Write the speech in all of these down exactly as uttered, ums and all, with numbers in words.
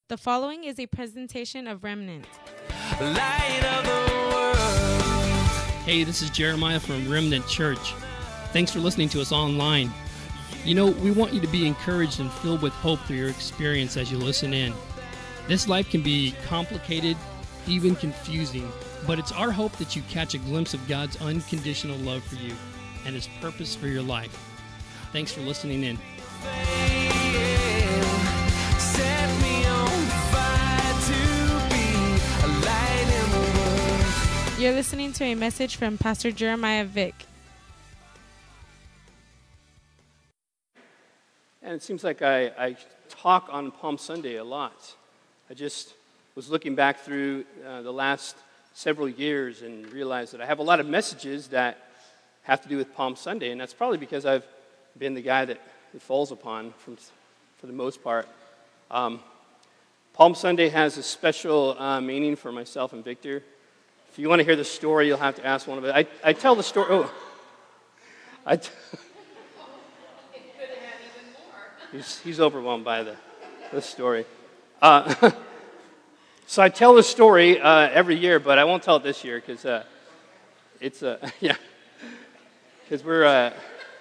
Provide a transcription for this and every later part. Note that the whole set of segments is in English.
The following is a presentation of Remnant. Light of the world. Hey, this is Jeremiah from Remnant Church. Thanks for listening to us online. You know, we want you to be encouraged and filled with hope through your experience as you listen in. This life can be complicated, even confusing, but it's our hope that you catch a glimpse of God's unconditional love for you and His purpose for your life. Thanks for listening in. Set me on fire to be a light in the world. You're listening to a message from Pastor Jeremiah Vick. And it seems like I, I talk on Palm Sunday a lot. I just was looking back through uh, the last several years and realized that I have a lot of messages that have to do with Palm Sunday, and that's probably because I've been the guy that it falls upon from, for the most part. Um, Palm Sunday has a special uh, meaning for myself and Victor. If you want to hear the story, you'll have to ask one of it. I, I tell the story. Oh, I. T- he's he's overwhelmed by the the story. Uh, so I tell the story uh, every year, but I won't tell it this year because uh, it's uh, yeah, because we're uh,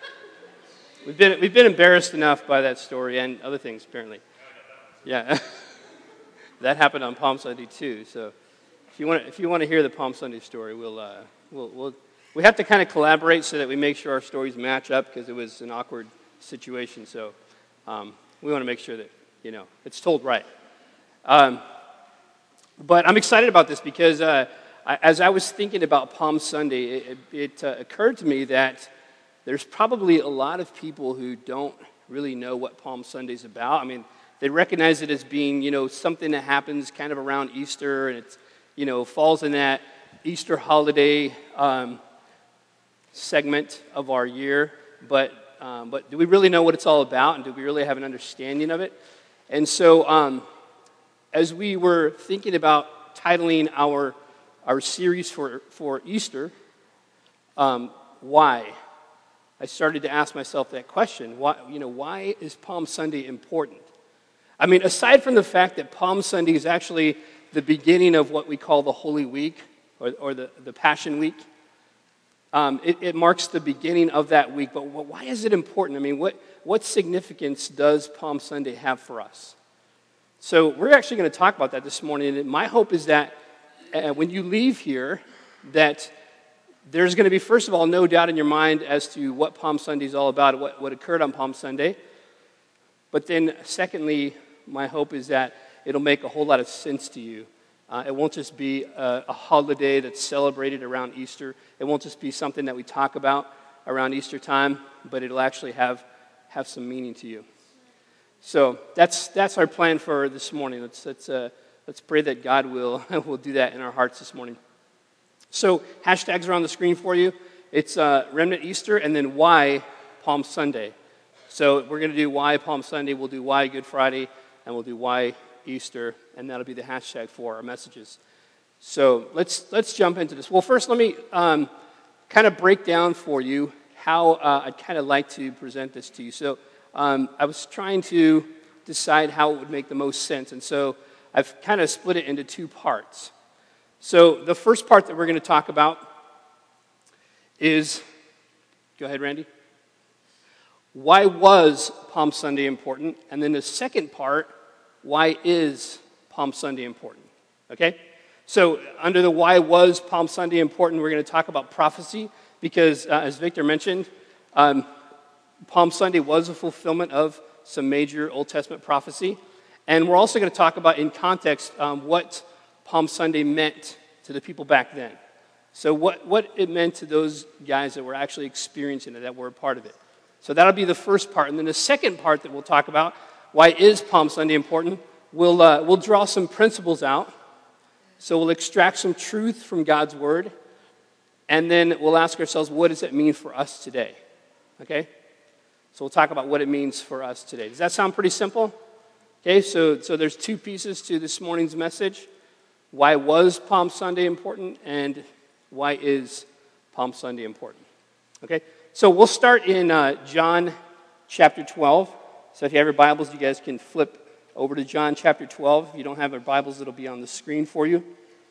we've been we've been embarrassed enough by that story and other things apparently. Yeah, that happened on Palm Sunday too. So if you want if you want to hear the Palm Sunday story, we'll uh, we'll we'll we have to kind of collaborate so that we make sure our stories match up because it was an awkward situation. So um, we want to make sure that you know it's told right. Um, but I'm excited about this because uh, I, as I was thinking about Palm Sunday, it, it uh, occurred to me that there's probably a lot of people who don't really know what Palm Sunday is about. I mean, they recognize it as being, you know, something that happens kind of around Easter, and it's, you know, falls in that Easter holiday um, segment of our year. But um, but do we really know what it's all about, and do we really have an understanding of it? And so, um, as we were thinking about titling our our series for for Easter, um, why? I started to ask myself that question. Why, you know, why is Palm Sunday important? I mean, aside from the fact that Palm Sunday is actually the beginning of what we call the Holy Week, or, or the, the Passion Week, um, it, it marks the beginning of that week. But why is it important? I mean, what, what significance does Palm Sunday have for us? So we're actually going to talk about that this morning. And my hope is that uh, when you leave here, that there's going to be, first of all, no doubt in your mind as to what Palm Sunday is all about, what, what occurred on Palm Sunday. But then, secondly, my hope is that it'll make a whole lot of sense to you. Uh, it won't just be a, a holiday that's celebrated around Easter. It won't just be something that we talk about around Easter time, but it'll actually have, have some meaning to you. So that's that's our plan for this morning. Let's let's uh, let's pray that God will will do that in our hearts this morning. So hashtags are on the screen for you. It's uh, Remnant Easter and then why Palm Sunday. So we're going to do why Palm Sunday, we'll do why Good Friday, and we'll do why Easter, and that'll be the hashtag for our messages. So let's let's jump into this. Well, first let me um, kind of break down for you how uh, I'd kind of like to present this to you. So um, I was trying to decide how it would make the most sense, and so I've kind of split it into two parts. So the first part that we're going to talk about is, go ahead, Randy. Why was Palm Sunday important? And then the second part, why is Palm Sunday important? Okay? So under the why was Palm Sunday important, we're going to talk about prophecy because, uh, as Victor mentioned, um, Palm Sunday was a fulfillment of some major Old Testament prophecy. And we're also going to talk about, in context, um, what Palm Sunday meant to the people back then. So what, what it meant to those guys that were actually experiencing it, that were a part of it. So that'll be the first part. And then the second part that we'll talk about, why is Palm Sunday important, we'll, uh, we'll draw some principles out. So we'll extract some truth from God's Word. And then we'll ask ourselves, what does it mean for us today? Okay? So we'll talk about what it means for us today. Does that sound pretty simple? Okay, so, so there's two pieces to this morning's message. Why was Palm Sunday important? And why is Palm Sunday important? Okay? So we'll start in uh, John chapter twelve. So if you have your Bibles, you guys can flip over to John chapter twelve. If you don't have our Bibles, it'll be on the screen for you.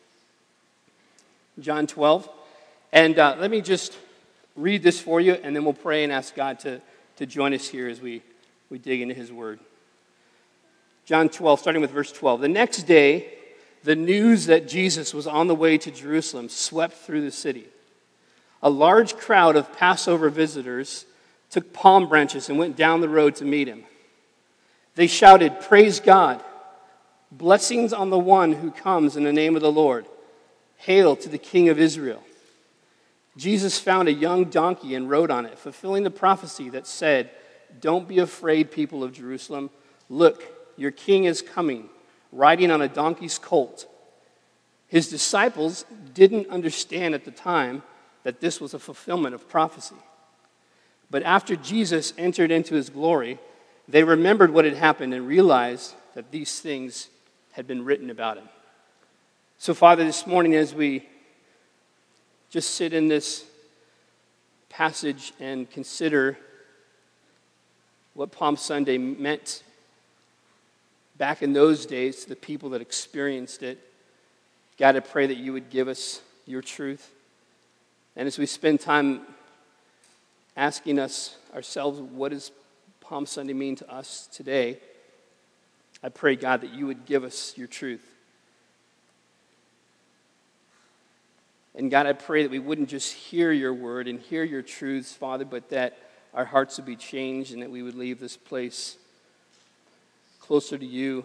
John twelve. And uh, let me just read this for you, and then we'll pray and ask God to, to join us here as we, we dig into his word. John twelve, starting with verse twelve. The next day, the news that Jesus was on the way to Jerusalem swept through the city. A large crowd of Passover visitors took palm branches and went down the road to meet him. They shouted, "Praise God! Blessings on the one who comes in the name of the Lord. Hail to the King of Israel." Jesus found a young donkey and rode on it, fulfilling the prophecy that said, "Don't be afraid, people of Jerusalem. Look, your king is coming, riding on a donkey's colt." His disciples didn't understand at the time that this was a fulfillment of prophecy. But after Jesus entered into his glory, they remembered what had happened and realized that these things had been written about him. So, Father, this morning as we just sit in this passage and consider what Palm Sunday meant back in those days to the people that experienced it, God, I pray that you would give us your truth. And as we spend time asking us ourselves, what does Palm Sunday mean to us today? I pray, God, that you would give us your truth. And God, I pray that we wouldn't just hear your word and hear your truths, Father, but that our hearts would be changed and that we would leave this place closer to you,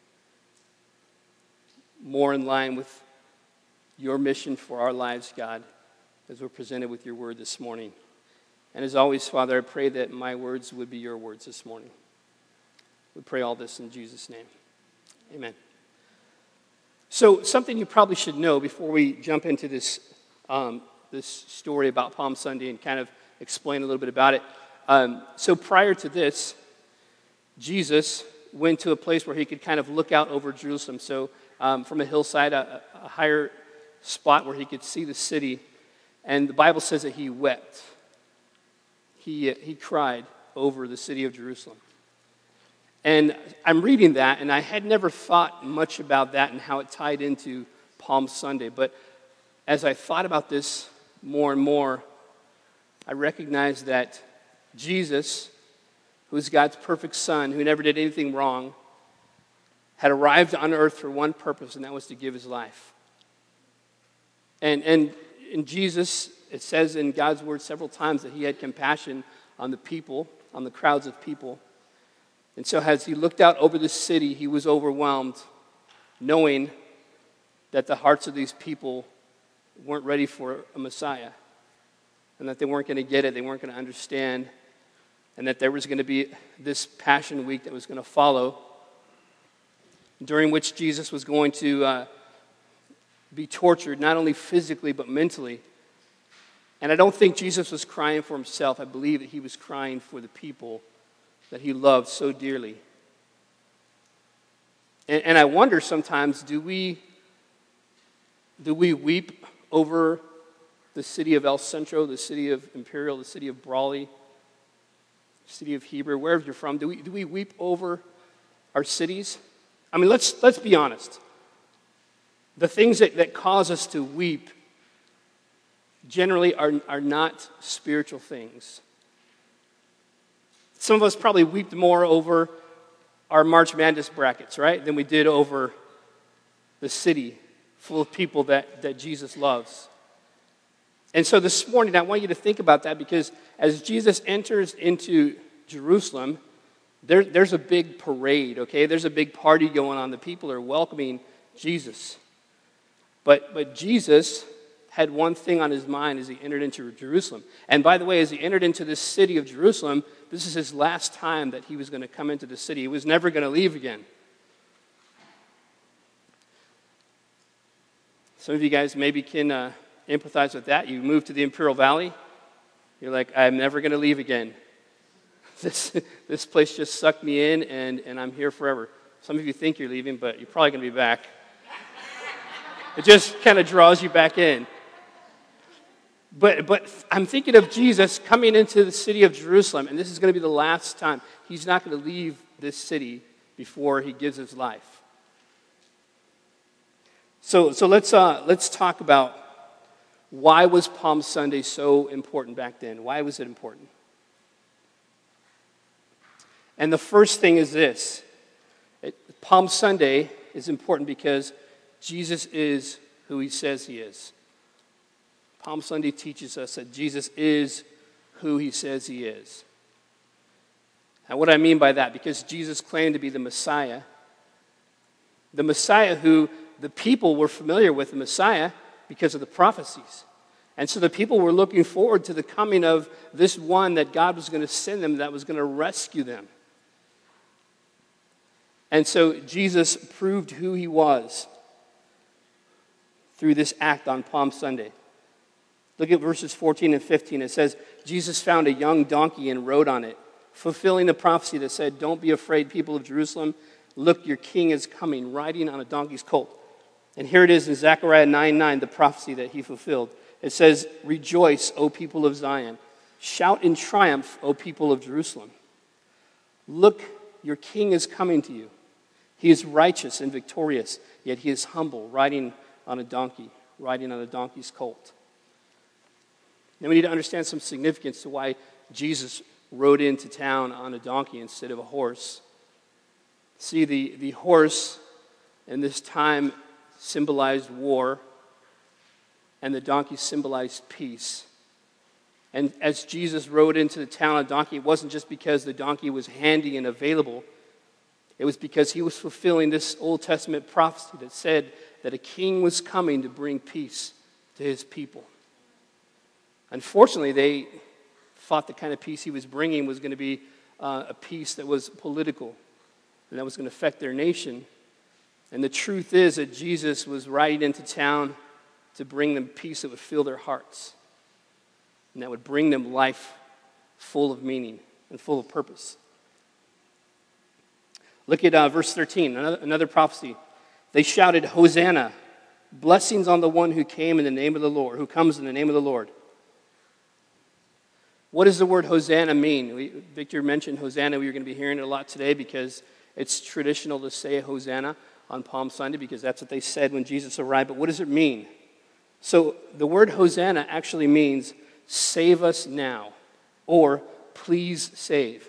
more in line with your mission for our lives, God, as we're presented with your word this morning. And as always, Father, I pray that my words would be your words this morning. We pray all this in Jesus' name. Amen. So something you probably should know before we jump into this, um, this story about Palm Sunday and kind of explain a little bit about it. Um, so prior to this, Jesus went to a place where he could kind of look out over Jerusalem. So um, from a hillside, a, a higher spot where he could see the city. And the Bible says that he wept. He, uh, he cried over the city of Jerusalem. And I'm reading that, and I had never thought much about that and how it tied into Palm Sunday. But as I thought about this more and more, I recognized that Jesus, who is God's perfect son, who never did anything wrong, had arrived on earth for one purpose, and that was to give his life. And, and in Jesus, it says in God's word several times that he had compassion on the people, on the crowds of people. And so as he looked out over the city, he was overwhelmed, knowing that the hearts of these people weren't ready for a Messiah, and that they weren't going to get it, they weren't going to understand, and that there was going to be this Passion Week that was going to follow, during which Jesus was going to uh, be tortured, not only physically but mentally. And I don't think Jesus was crying for himself. I believe that he was crying for the people that he loved so dearly. And, and I wonder sometimes, do we, do we weep over the city of El Centro, the city of Imperial, the city of Brawley, the city of Heber, wherever you're from? Do we, do we weep over our cities? I mean, let's, let's be honest. The things that, that cause us to weep generally are, are not spiritual things. Some of us probably wept more over our March Madness brackets, right, than we did over the city full of people that, that Jesus loves. And so this morning, I want you to think about that, because as Jesus enters into Jerusalem, there, there's a big parade, okay? There's a big party going on. The people are welcoming Jesus. But, but Jesus had one thing on his mind as he entered into Jerusalem. And by the way, as he entered into this city of Jerusalem, this is his last time that he was going to come into the city. He was never going to leave again. Some of you guys maybe can uh, empathize with that. You moved to the Imperial Valley. You're like, I'm never going to leave again. This, this place just sucked me in, and, and I'm here forever. Some of you think you're leaving, but you're probably going to be back. It just kind of draws you back in. But but I'm thinking of Jesus coming into the city of Jerusalem, and this is going to be the last time. He's not going to leave this city before he gives his life. So, so let's uh, let's talk about why was Palm Sunday so important back then? Why was it important? And the first thing is this. It, Palm Sunday is important because Jesus is who he says he is. Palm Sunday teaches us that Jesus is who he says he is. And what I mean by that, because Jesus claimed to be the Messiah, the Messiah who the people were familiar with, the Messiah, because of the prophecies. And so the people were looking forward to the coming of this one that God was going to send them, that was going to rescue them. And so Jesus proved who he was through this act on Palm Sunday. Look at verses fourteen and fifteen. It says, Jesus found a young donkey and rode on it, fulfilling the prophecy that said, don't be afraid, people of Jerusalem. Look, your king is coming, riding on a donkey's colt. And here it is in Zechariah nine nine, the prophecy that he fulfilled. It says, rejoice, O people of Zion. Shout in triumph, O people of Jerusalem. Look, your king is coming to you. He is righteous and victorious, yet he is humble, riding on a donkey, riding on a donkey's colt. Now we need to understand some significance to why Jesus rode into town on a donkey instead of a horse. See, the, the horse in this time symbolized war, and the donkey symbolized peace. And as Jesus rode into the town on a donkey, it wasn't just because the donkey was handy and available. It was because he was fulfilling this Old Testament prophecy that said that a king was coming to bring peace to his people. Unfortunately, they thought the kind of peace he was bringing was going to be uh, a peace that was political and that was going to affect their nation. And the truth is that Jesus was riding into town to bring them peace that would fill their hearts and that would bring them life full of meaning and full of purpose. Look at uh, verse thirteen, another, another prophecy. They shouted, Hosanna, blessings on the one who came in the name of the Lord, who comes in the name of the Lord. What does the word Hosanna mean? We, Victor mentioned Hosanna. We are going to be hearing it a lot today because it's traditional to say Hosanna on Palm Sunday because that's what they said when Jesus arrived. But what does it mean? So the word Hosanna actually means save us now or please save.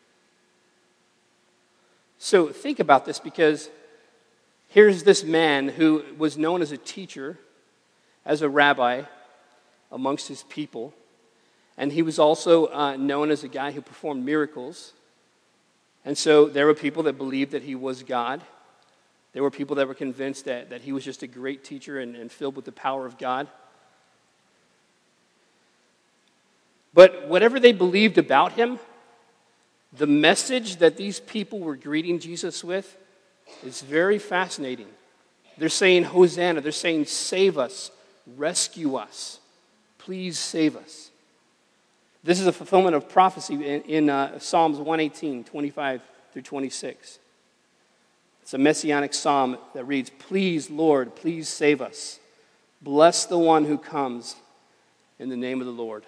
So think about this because here's this man who was known as a teacher, as a rabbi amongst his people. And he was also uh, known as a guy who performed miracles. And so there were people that believed that he was God. There were people that were convinced that, that he was just a great teacher and, and filled with the power of God. But whatever they believed about him, the message that these people were greeting Jesus with is very fascinating. They're saying, Hosanna. They're saying, save us, rescue us, please save us. This is a fulfillment of prophecy in, in uh, Psalms one eighteen, twenty-five through twenty-six. It's a messianic psalm that reads, please, Lord, please save us. Bless the one who comes in the name of the Lord.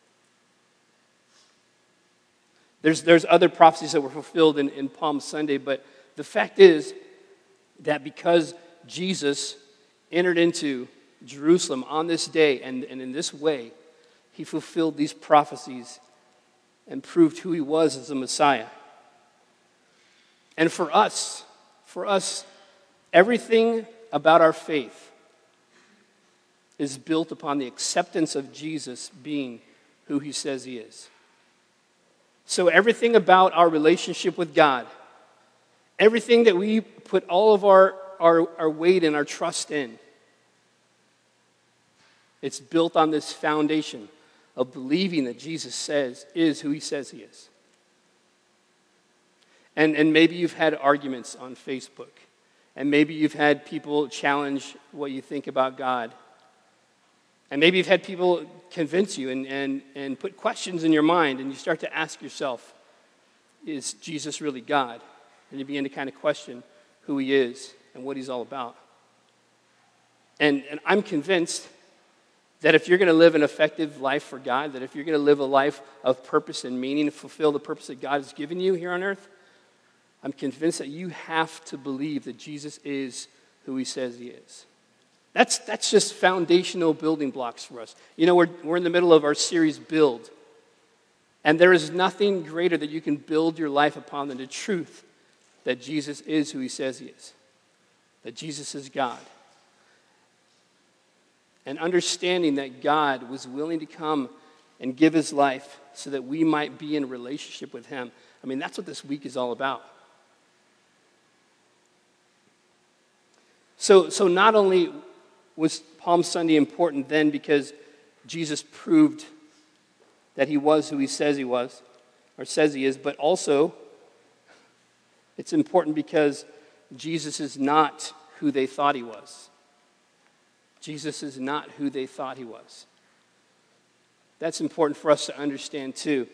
There's, there's other prophecies that were fulfilled in, in Palm Sunday, but the fact is that because Jesus entered into Jerusalem on this day and, and in this way, he fulfilled these prophecies and proved who he was as a Messiah. And for us, for us, everything about our faith is built upon the acceptance of Jesus being who he says he is. So everything about our relationship with God, everything that we put all of our, our, our weight and our trust in, it's built on this foundation of believing that Jesus says is who he says he is. And, and maybe you've had arguments on Facebook. And maybe you've had people challenge what you think about God. And maybe you've had people convince you and, and, and put questions in your mind. And you start to ask yourself, is Jesus really God? And you begin to kind of question who he is and what he's all about. And, and I'm convinced that if you're going to live an effective life for God, that if you're going to live a life of purpose and meaning and fulfill the purpose that God has given you here on earth, I'm convinced that you have to believe that Jesus is who he says he is. That's, that's just foundational building blocks for us. You know, we're, we're in the middle of our series, Build. And there is nothing greater that you can build your life upon than the truth that Jesus is who he says he is. That Jesus is God. And understanding that God was willing to come and give his life so that we might be in a relationship with him. I mean, that's what this week is all about. So, so not only was Palm Sunday important then because Jesus proved that he was who he says he was, or says he is, but also it's important because Jesus is not who they thought he was. Jesus is not who they thought he was. That's important for us to understand too.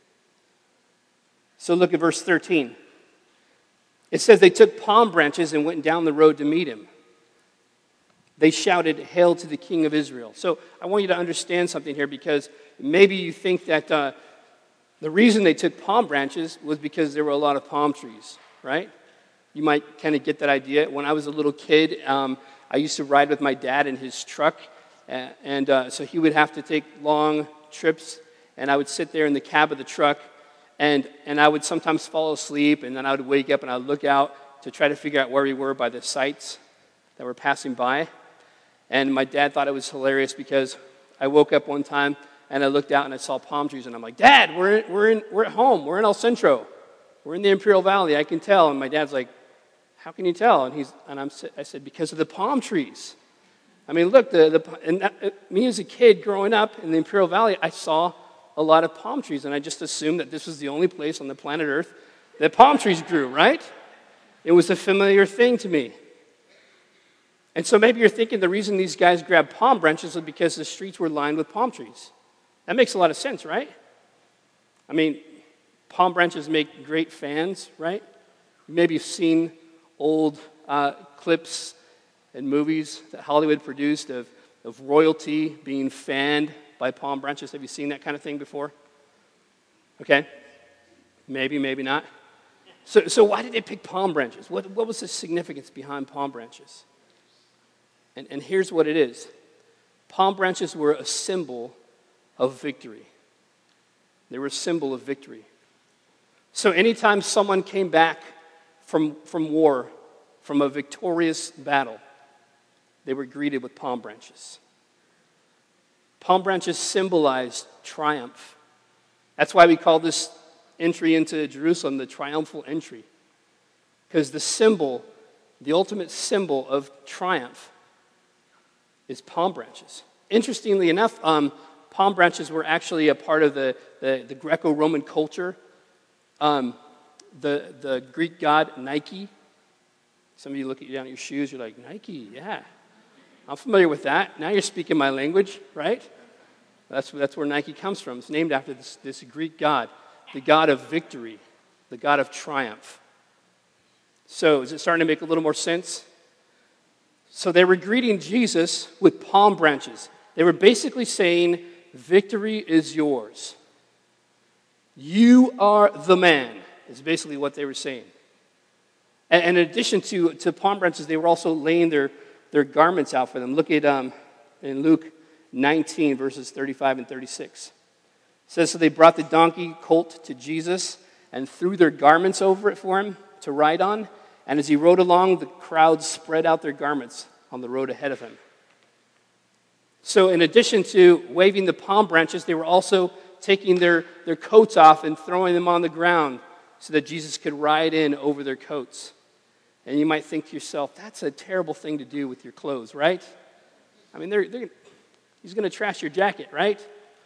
So look at verse thirteen. It says they took palm branches and went down the road to meet him. They shouted, "Hail to the King of Israel." So I want you to understand something here, because maybe you think that uh, the reason they took palm branches was because there were a lot of palm trees, right? You might kind of get that idea. When I was a little kid, um, I used to ride with my dad in his truck, uh, and uh, so he would have to take long trips, and I would sit there in the cab of the truck, and, and I would sometimes fall asleep, and then I would wake up and I would look out to try to figure out where we were by the sights that were passing by. And my dad thought it was hilarious because I woke up one time and I looked out and I saw palm trees, and I'm like, "Dad, we're in, we're in, we're at home. We're in El Centro. We're in the Imperial Valley. I can tell." And my dad's like, "How can you tell?" And he's and I'm I said, "Because of the palm trees. I mean, look, the the and that, me as a kid growing up in the Imperial Valley, I saw a lot of palm trees, and I just assumed that this was the only place on the planet Earth that palm trees grew. Right? It was a familiar thing to me." And so maybe you're thinking the reason these guys grabbed palm branches was because the streets were lined with palm trees. That makes a lot of sense, right? I mean, palm branches make great fans, right? Maybe you've seen old uh, clips and movies that Hollywood produced of, of royalty being fanned by palm branches. Have you seen that kind of thing before? Okay. Maybe, maybe not. So, so why did they pick palm branches? What, what was the significance behind palm branches? And, and here's what it is. Palm branches were a symbol of victory. They were a symbol of victory. So anytime someone came back from, from war, from a victorious battle, they were greeted with palm branches. Palm branches symbolized triumph. That's why we call this entry into Jerusalem the triumphal entry. Because the symbol, the ultimate symbol of triumph, is palm branches. Interestingly enough, um, palm branches were actually a part of the, the, the Greco-Roman culture. Um, the, the Greek god Nike. Some of you look at you down at your shoes, you're like, Nike, yeah. I'm familiar with that. Now you're speaking my language, right? That's, that's where Nike comes from. It's named after this, this Greek god, the god of victory, the god of triumph. So is it starting to make a little more sense? So they were greeting Jesus with palm branches. They were basically saying, "Victory is yours. You are the man," is basically what they were saying. And, and in addition to, to palm branches, they were also laying their, their garments out for them. Look at um, in Luke nineteen, verses thirty-five and thirty-six. It says, "So they brought the donkey colt to Jesus and threw their garments over it for him to ride on. And as he rode along, the crowd spread out their garments on the road ahead of him." So in addition to waving the palm branches, they were also taking their, their coats off and throwing them on the ground so that Jesus could ride in over their coats. And you might think to yourself, that's a terrible thing to do with your clothes, right? I mean, they're, they're, he's going to trash your jacket, right?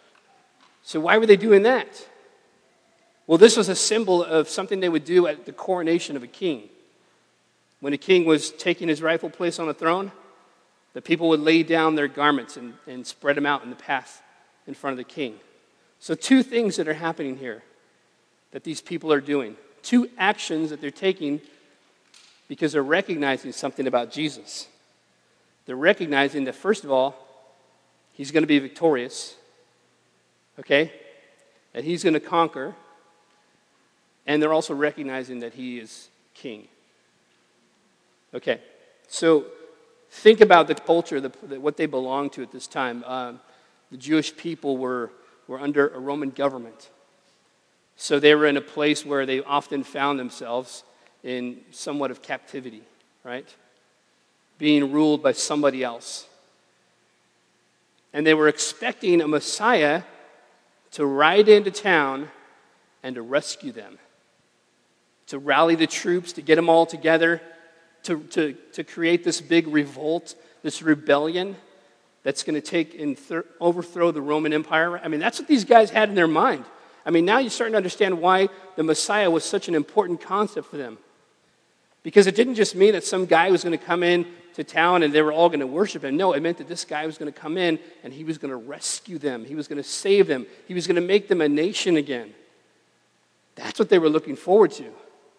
So why were they doing that? Well, this was a symbol of something they would do at the coronation of a king. When a king was taking his rightful place on the throne, the people would lay down their garments and, and spread them out in the path in front of the king. So two things that are happening here that these people are doing. Two actions that they're taking because they're recognizing something about Jesus. They're recognizing that, first of all, he's going to be victorious, okay? That he's going to conquer. And they're also recognizing that he is king. Okay, so think about the culture, the, the, what they belonged to at this time. Um, the Jewish people were, were under a Roman government. So they were in a place where they often found themselves in somewhat of captivity, right? Being ruled by somebody else. And they were expecting a Messiah to ride into town and to rescue them, to rally the troops, to get them all together, to, to, to create this big revolt, this rebellion that's going to take and th- overthrow the Roman Empire. I mean, that's what these guys had in their mind. I mean, now you're starting to understand why the Messiah was such an important concept for them. Because it didn't just mean that some guy was going to come in to town and they were all going to worship him. No, it meant that this guy was going to come in and he was going to rescue them. He was going to save them. He was going to make them a nation again. That's what they were looking forward to.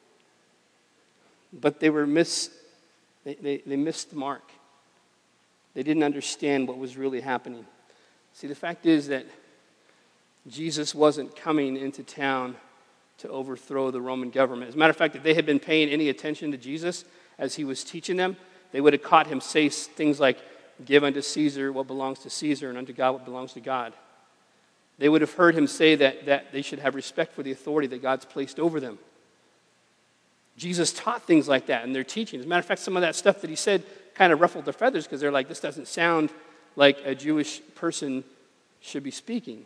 But they were miss, they, they, they missed the mark. They didn't understand what was really happening. See, the fact is that Jesus wasn't coming into town to overthrow the Roman government. As a matter of fact, if they had been paying any attention to Jesus as he was teaching them, they would have caught him say things like, give unto Caesar what belongs to Caesar and unto God what belongs to God. They would have heard him say that, that they should have respect for the authority that God's placed over them. Jesus taught things like that in their teaching. As a matter of fact, some of that stuff that he said kind of ruffled their feathers because they're like, this doesn't sound like a Jewish person should be speaking.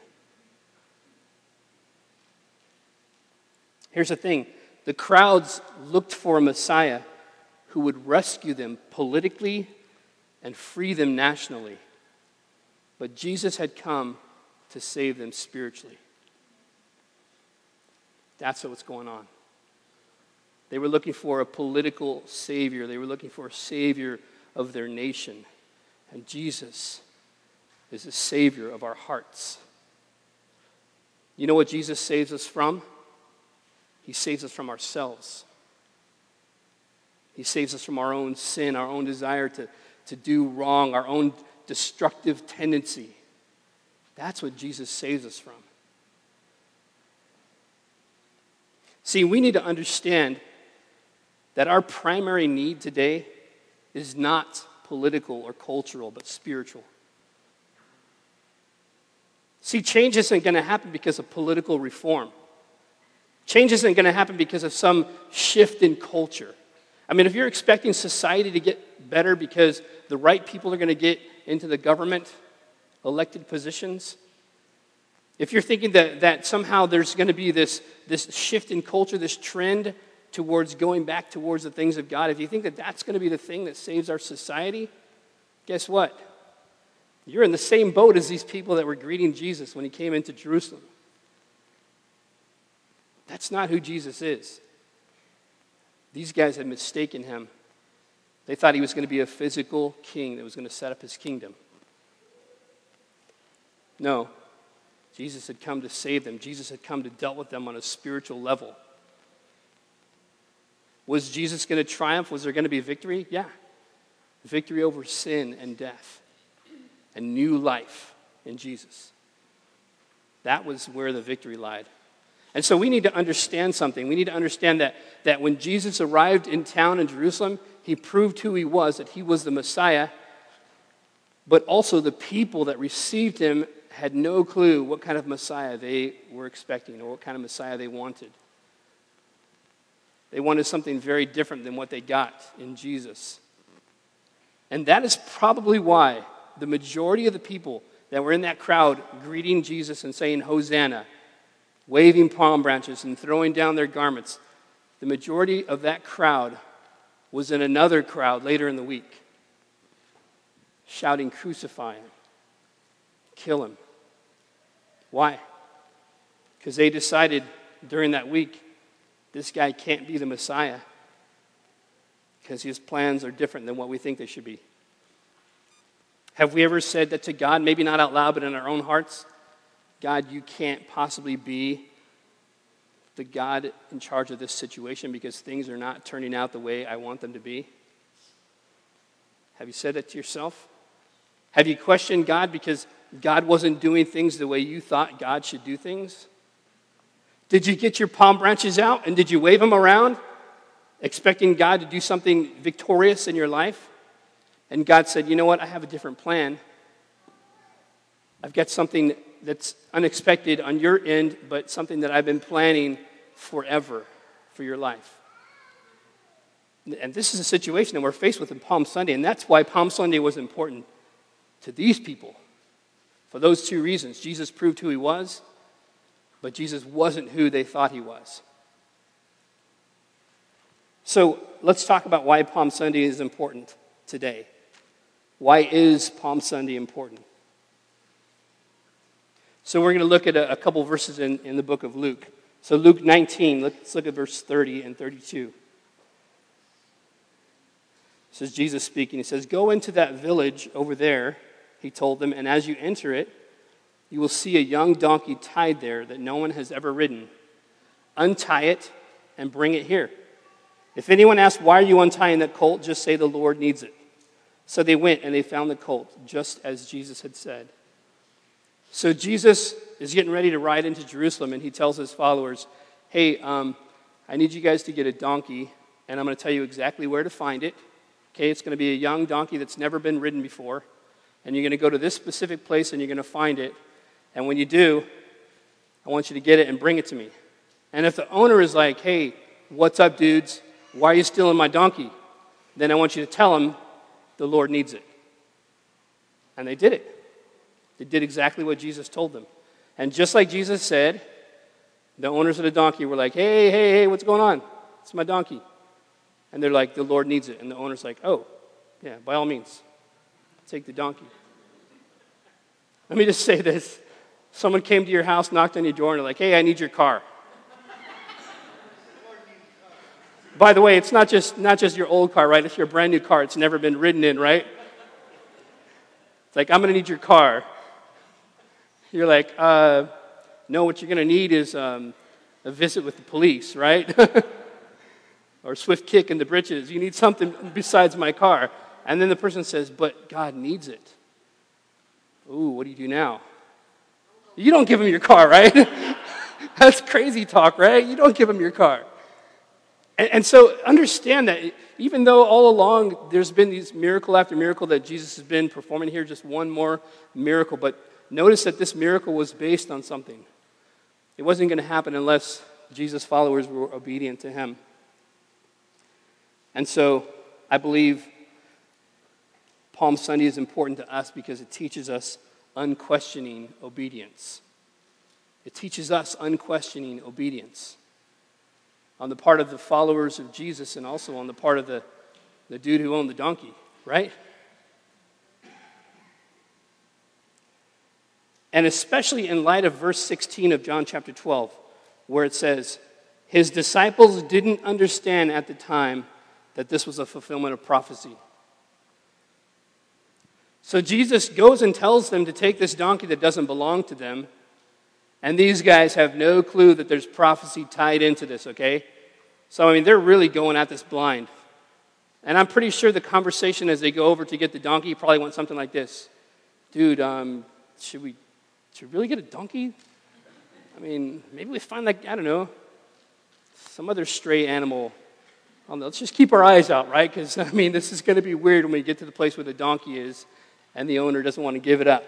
Here's the thing. The crowds looked for a Messiah who would rescue them politically and free them nationally. But Jesus had come to save them spiritually. That's what's going on. They were looking for a political savior. They were looking for a savior of their nation. And Jesus is the savior of our hearts. You know what Jesus saves us from? He saves us from ourselves. He saves us from our own sin, our own desire to, to do wrong, our own destructive tendency. That's what Jesus saves us from. See, we need to understand that our primary need today is not political or cultural, but spiritual. See, change isn't going to happen because of political reform. Change isn't going to happen because of some shift in culture. I mean, if you're expecting society to get better because the right people are going to get into the government, elected positions, if you're thinking that, that somehow there's going to be this, this shift in culture, this trend towards going back towards the things of God, if you think that that's going to be the thing that saves our society, guess what? You're in the same boat as these people that were greeting Jesus when he came into Jerusalem. That's not who Jesus is. These guys had mistaken him. They thought he was going to be a physical king that was going to set up his kingdom. No. Jesus had come to save them. Jesus had come to deal with them on a spiritual level. Was Jesus going to triumph? Was there going to be victory? Yeah. Victory over sin and death. And new life in Jesus. That was where the victory lied. And so we need to understand something. We need to understand that, that when Jesus arrived in town in Jerusalem, he proved who he was, that he was the Messiah. But also the people that received him had no clue what kind of Messiah they were expecting or what kind of Messiah they wanted. They wanted something very different than what they got in Jesus. And that is probably why the majority of the people that were in that crowd greeting Jesus and saying, Hosanna, waving palm branches and throwing down their garments, the majority of that crowd was in another crowd later in the week, shouting, crucify him, kill him. Why? Because they decided during that week, this guy can't be the Messiah because his plans are different than what we think they should be. Have we ever said that to God, maybe not out loud, but in our own hearts? God, you can't possibly be the God in charge of this situation because things are not turning out the way I want them to be. Have you said that to yourself? Have you questioned God because God wasn't doing things the way you thought God should do things? Did you get your palm branches out and did you wave them around? expecting God to do something victorious in your life, and God said, you know what, I have a different plan. I've got something that's unexpected on your end, but something that I've been planning forever for your life. And this is a situation that we're faced with in Palm Sunday, and that's why Palm Sunday was important to these people. For those two reasons. Jesus proved who he was, but Jesus wasn't who they thought he was. So let's talk about why Palm Sunday is important today. Why is Palm Sunday important? So we're going to look at a, a couple verses in, in the book of Luke. So Luke nineteen, let's look at verse thirty and thirty-two. This is Jesus speaking. He says, "Go into that village over there," he told them, "and as you enter it, you will see a young donkey tied there that no one has ever ridden. Untie it and bring it here. If anyone asks, 'Why are you untying that colt?' just say, 'The Lord needs it.'" So they went and they found the colt, just as Jesus had said. So Jesus is getting ready to ride into Jerusalem, and he tells his followers, hey, um, I need you guys to get a donkey, and I'm going to tell you exactly where to find it. Okay, it's going to be a young donkey that's never been ridden before, and you're going to go to this specific place, and you're going to find it, and when you do, I want you to get it and bring it to me. And if the owner is like, hey, what's up, dudes? Why are you stealing my donkey? Then I want you to tell him the Lord needs it. And they did it. They did exactly what Jesus told them. And just like Jesus said, the owners of the donkey were like, hey, hey, hey, what's going on? It's my donkey. And they're like, the Lord needs it. And the owner's like, oh, yeah, by all means, take the donkey. Let me just say this. Someone came to your house, knocked on your door, and they're like, hey, I need your car. By the way, it's not just not just your old car, right? It's your brand new car. It's never been ridden in, right? It's like, I'm going to need your car. You're like, uh, no, what you're going to need is um, a visit with the police, right? Or a swift kick in the britches. You need something besides my car. And then the person says, but God needs it. Ooh, what do you do now? You don't give him your car, right? That's crazy talk, right? You don't give him your car. And, and so understand that even though all along there's been these miracle after miracle that Jesus has been performing here, just one more miracle, but notice that this miracle was based on something. It wasn't going to happen unless Jesus' followers were obedient to him. And so I believe Palm Sunday is important to us because it teaches us unquestioning obedience. It teaches us unquestioning obedience on the part of the followers of Jesus and also on the part of the, the dude who owned the donkey, right? And especially in light of verse sixteen of John chapter twelve, where it says, his disciples didn't understand at the time that this was a fulfillment of prophecy. So Jesus goes and tells them to take this donkey that doesn't belong to them, and these guys have no clue that there's prophecy tied into this, okay? So, I mean, they're really going at this blind. And I'm pretty sure the conversation as they go over to get the donkey probably went something like this. Dude, um, should we, should we really get a donkey? I mean, maybe we find, like, I don't know, some other stray animal. I don't know, let's just keep our eyes out, right? Because, I mean, this is going to be weird when we get to the place where the donkey is and the owner doesn't want to give it up.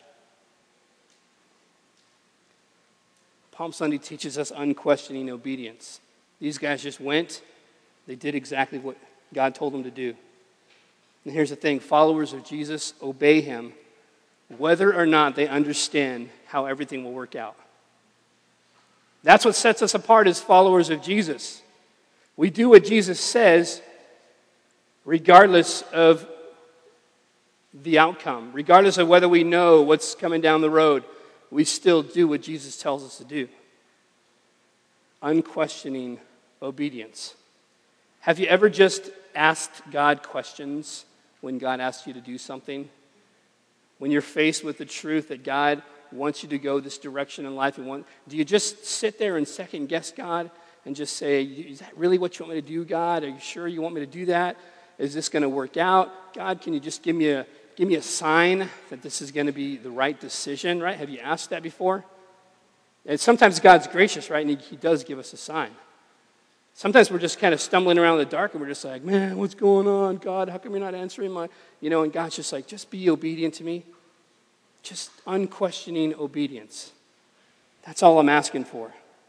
Palm Sunday teaches us unquestioning obedience. These guys just went. They did exactly what God told them to do. And here's the thing. Followers of Jesus obey him whether or not they understand how everything will work out. That's what sets us apart as followers of Jesus. We do what Jesus says regardless of the outcome. Regardless of whether we know what's coming down the road, we still do what Jesus tells us to do. Unquestioning obedience. Have you ever just asked God questions when God asks you to do something? When you're faced with the truth that God wants you to go this direction in life, and want, do you just sit there and second guess God and just say, is that really what you want me to do, God? Are you sure you want me to do that? Is this going to work out? God, can you just give me a give me a sign that this is going to be the right decision, right? Have you asked that before? And sometimes God's gracious, right? And he, he does give us a sign. Sometimes we're just kind of stumbling around in the dark and we're just like, man, what's going on? God, how come you're not answering my, you know, and God's just like, just be obedient to me. Just unquestioning obedience. That's all I'm asking for.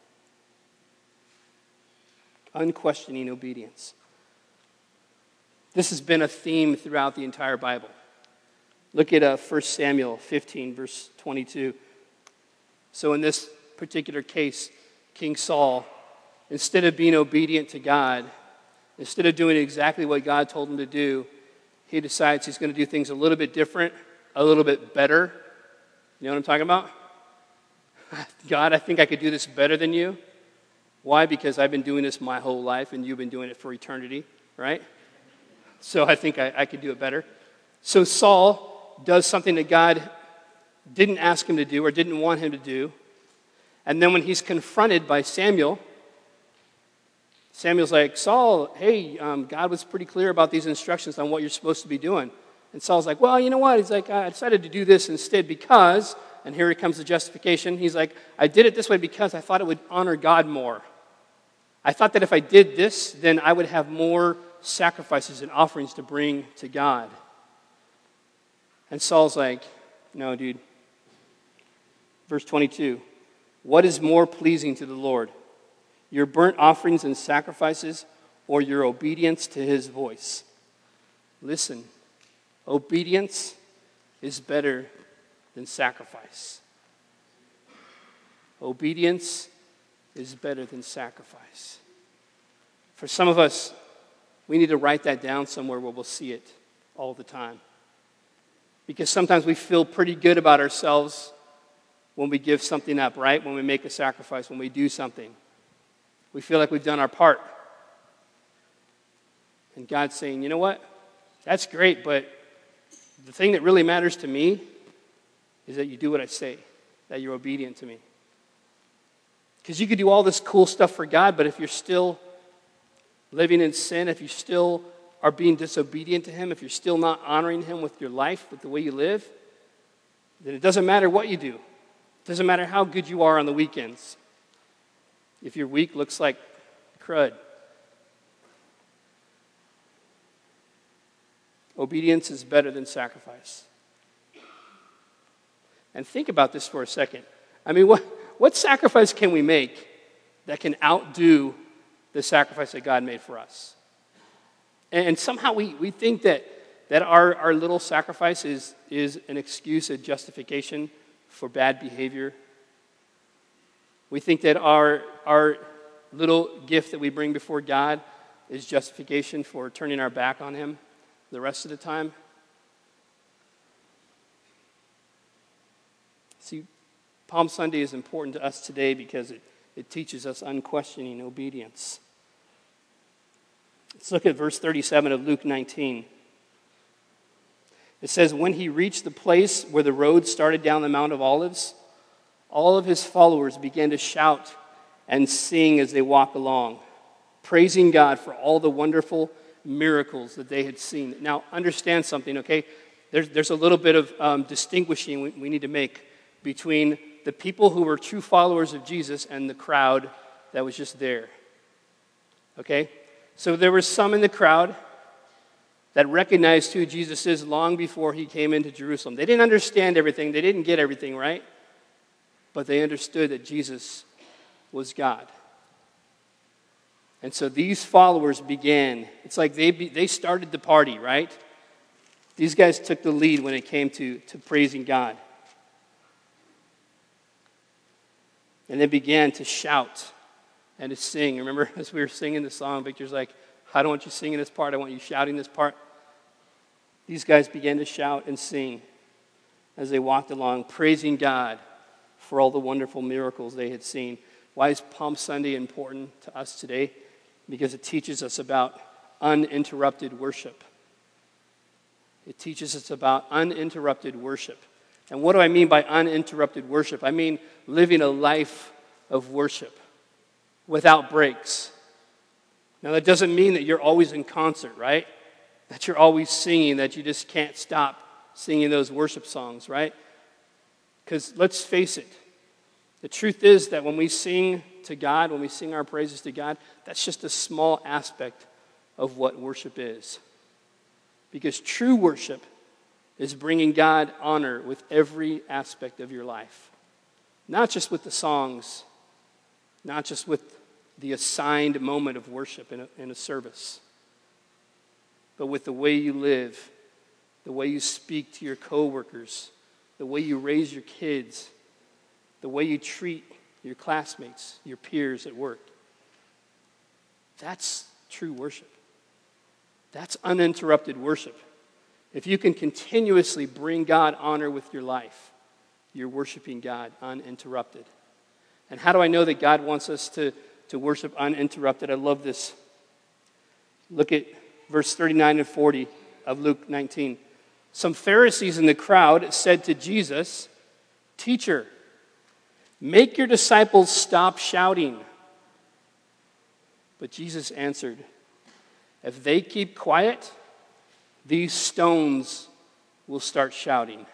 Unquestioning obedience. This has been a theme throughout the entire Bible. Look at uh, First Samuel fifteen, verse twenty-two. So in this particular case, King Saul, instead of being obedient to God, instead of doing exactly what God told him to do, he decides he's going to do things a little bit different, a little bit better. You know what I'm talking about? God, I think I could do this better than you. Why? Because I've been doing this my whole life and you've been doing it for eternity, right? So I think I, I could do it better. So Saul does something that God didn't ask him to do or didn't want him to do. And then when he's confronted by Samuel, Samuel's like, Saul, hey, um, God was pretty clear about these instructions on what you're supposed to be doing. And Saul's like, well, you know what? He's like, I decided to do this instead because, and here comes the justification. He's like, I did it this way because I thought it would honor God more. I thought that if I did this, then I would have more sacrifices and offerings to bring to God. And Saul's like, no, dude. Verse twenty-two, what is more pleasing to the Lord? Your burnt offerings and sacrifices, or your obedience to his voice? Listen, obedience is better than sacrifice. Obedience is better than sacrifice. For some of us, we need to write that down somewhere where we'll see it all the time. Because sometimes we feel pretty good about ourselves when we give something up, right? When we make a sacrifice, when we do something. We feel like we've done our part. And God's saying, you know what? That's great, but the thing that really matters to me is that you do what I say, that you're obedient to me. Because you could do all this cool stuff for God, but if you're still living in sin, if you still are being disobedient to him, if you're still not honoring him with your life, with the way you live, then it doesn't matter what you do. It doesn't matter how good you are on the weekends. If your week looks like crud. Obedience is better than sacrifice. And think about this for a second. I mean, what, what sacrifice can we make that can outdo the sacrifice that God made for us? And, and somehow we, we think that, that our, our little sacrifice is, is an excuse, a justification for bad behavior. We think that our, our little gift that we bring before God is justification for turning our back on him the rest of the time. See, Palm Sunday is important to us today because it, it teaches us unquestioning obedience. Let's look at verse thirty-seven of Luke nineteen. It says, when he reached the place where the road started down the Mount of Olives, all of his followers began to shout and sing as they walked along, praising God for all the wonderful miracles that they had seen. Now, understand something, okay? There's, there's a little bit of um, distinguishing we, we need to make between the people who were true followers of Jesus and the crowd that was just there. Okay? So there were some in the crowd that recognized who Jesus is long before he came into Jerusalem. They didn't understand everything. They didn't get everything, right? But they understood that Jesus was God. And so these followers began. It's like they be, they started the party, right? These guys took the lead when it came to, to praising God. And they began to shout and to sing. Remember, as we were singing the song, Victor's like, I don't want you singing this part, I want you shouting this part. These guys began to shout and sing as they walked along, praising God for all the wonderful miracles they had seen. Why is Palm Sunday important to us today? Because it teaches us about uninterrupted worship. It teaches us about uninterrupted worship. And what do I mean by uninterrupted worship? I mean living a life of worship without breaks. Now, that doesn't mean that you're always in concert, right? That you're always singing, that you just can't stop singing those worship songs, right? Because let's face it, the truth is that when we sing to God, when we sing our praises to God, that's just a small aspect of what worship is. Because true worship is bringing God honor with every aspect of your life. Not just with the songs, not just with the assigned moment of worship in a, in a service, but with the way you live, the way you speak to your coworkers, the way you raise your kids, the way you treat your classmates, your peers at work. That's true worship. That's uninterrupted worship. If you can continuously bring God honor with your life, you're worshiping God uninterrupted. And how do I know that God wants us to, to worship uninterrupted? I love this. Look at verse thirty-nine and forty of Luke nineteen. Some Pharisees in the crowd said to Jesus, "Teacher, make your disciples stop shouting." But Jesus answered, "If they keep quiet, these stones will start shouting."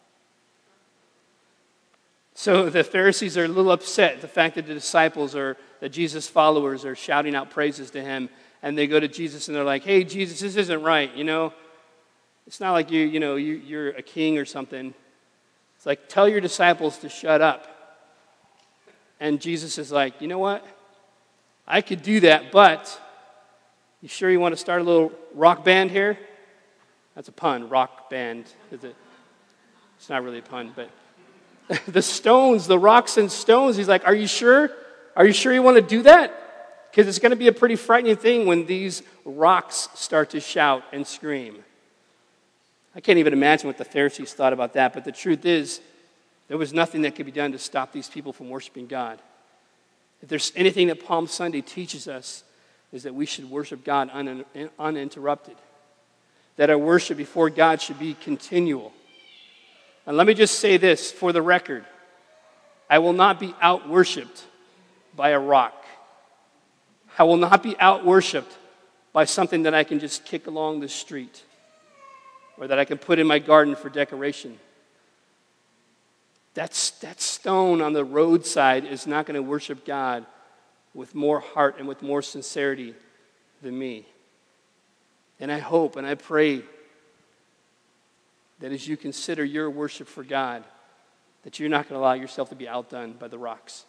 So the Pharisees are a little upset at the fact that the disciples or that Jesus' followers are shouting out praises to him. And they go to Jesus and they're like, "Hey, Jesus, this isn't right, you know. It's not like you, you know, you, you're a king or something. It's like, tell your disciples to shut up." And Jesus is like, "You know what? I could do that, but you sure you want to start a little rock band here?" That's a pun, rock band. It's not really a pun, but the stones, the rocks and stones, he's like, "Are you sure? Are you sure you want to do that? Because it's going to be a pretty frightening thing when these rocks start to shout and scream." I can't even imagine what the Pharisees thought about that, but the truth is, there was nothing that could be done to stop these people from worshiping God. If there's anything that Palm Sunday teaches us, is that we should worship God un- uninterrupted. That our worship before God should be continual. And let me just say this for the record. I will not be out-worshipped by a rock. I will not be out-worshipped by something that I can just kick along the street or that I can put in my garden for decoration. That's, that stone on the roadside is not going to worship God with more heart and with more sincerity than me. And I hope and I pray that as you consider your worship for God, that you're not going to allow yourself to be outdone by the rocks.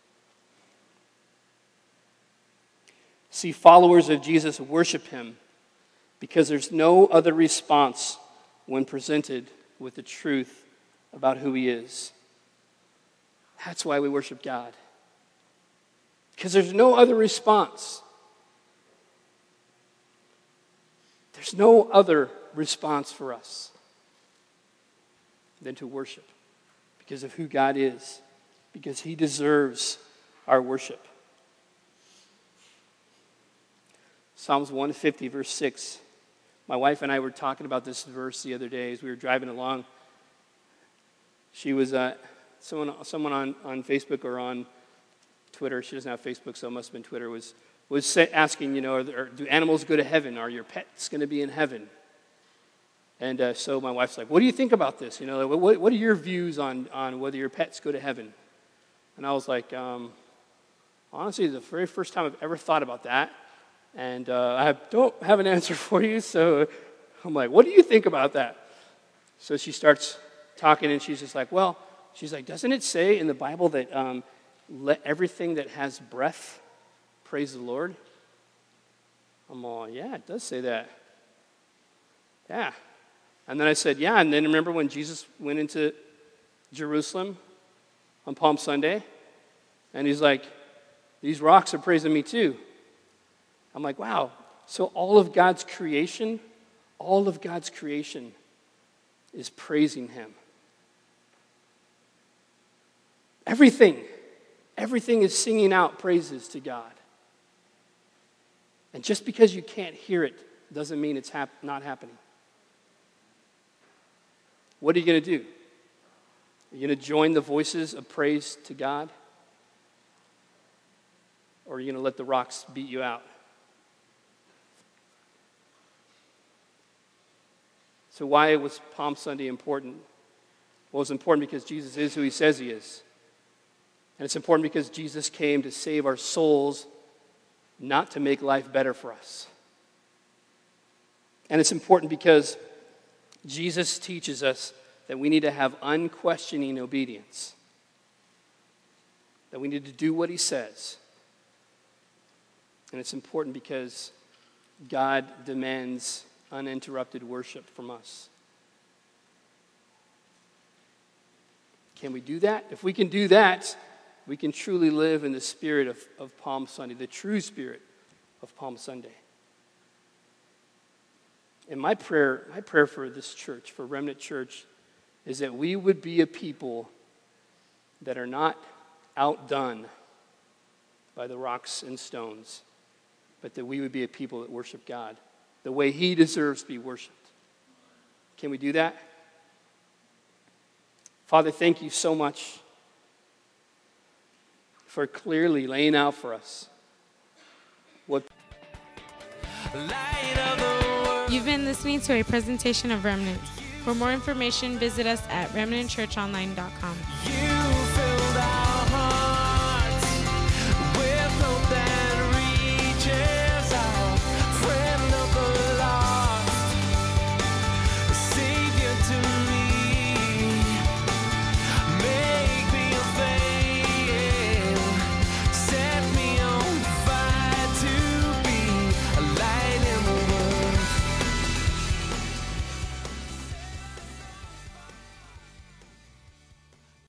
See, followers of Jesus worship him because there's no other response when presented with the truth about who he is. That's why we worship God. Because there's no other response. There's no other response for us than to worship because of who God is, because he deserves our worship. Psalms one fifty, verse six. My wife and I were talking about this verse the other day as we were driving along. She was, uh, someone someone on, on Facebook or on Twitter, she doesn't have Facebook, so it must have been Twitter, was, was say, asking, you know, are there, do animals go to heaven? Are your pets going to be in heaven? And uh, so my wife's like, what do you think about this? You know, what, what are your views on, on whether your pets go to heaven? And I was like, um, honestly, it's the very first time I've ever thought about that. And uh, I have, don't have an answer for you, so I'm like, what do you think about that? So she starts talking, and she's just like, well, she's like, doesn't it say in the Bible that um, let everything that has breath praise the Lord? I'm all, yeah, it does say that. Yeah. And then I said, yeah, and then remember when Jesus went into Jerusalem on Palm Sunday? And he's like, these rocks are praising me too. I'm like, wow, so all of God's creation, all of God's creation is praising him. Everything, everything is singing out praises to God. And just because you can't hear it doesn't mean it's hap- not happening. What are you going to do? Are you going to join the voices of praise to God? Or are you going to let the rocks beat you out? So why was Palm Sunday important? Well, it's important because Jesus is who he says he is. And it's important because Jesus came to save our souls, not to make life better for us. And it's important because Jesus teaches us that we need to have unquestioning obedience, that we need to do what he says. And it's important because God demands uninterrupted worship from us. Can we do that? If we can do that, we can truly live in the spirit of, of Palm Sunday, the true spirit of Palm Sunday. And my prayer, my prayer for this church, for Remnant Church, is that we would be a people that are not outdone by the rocks and stones, but that we would be a people that worship God the way he deserves to be worshiped. Can we do that? Father, thank you so much for clearly laying out for us what. Light of the world. You've been listening to a presentation of Remnant. For more information, visit us at remnant church online dot com. You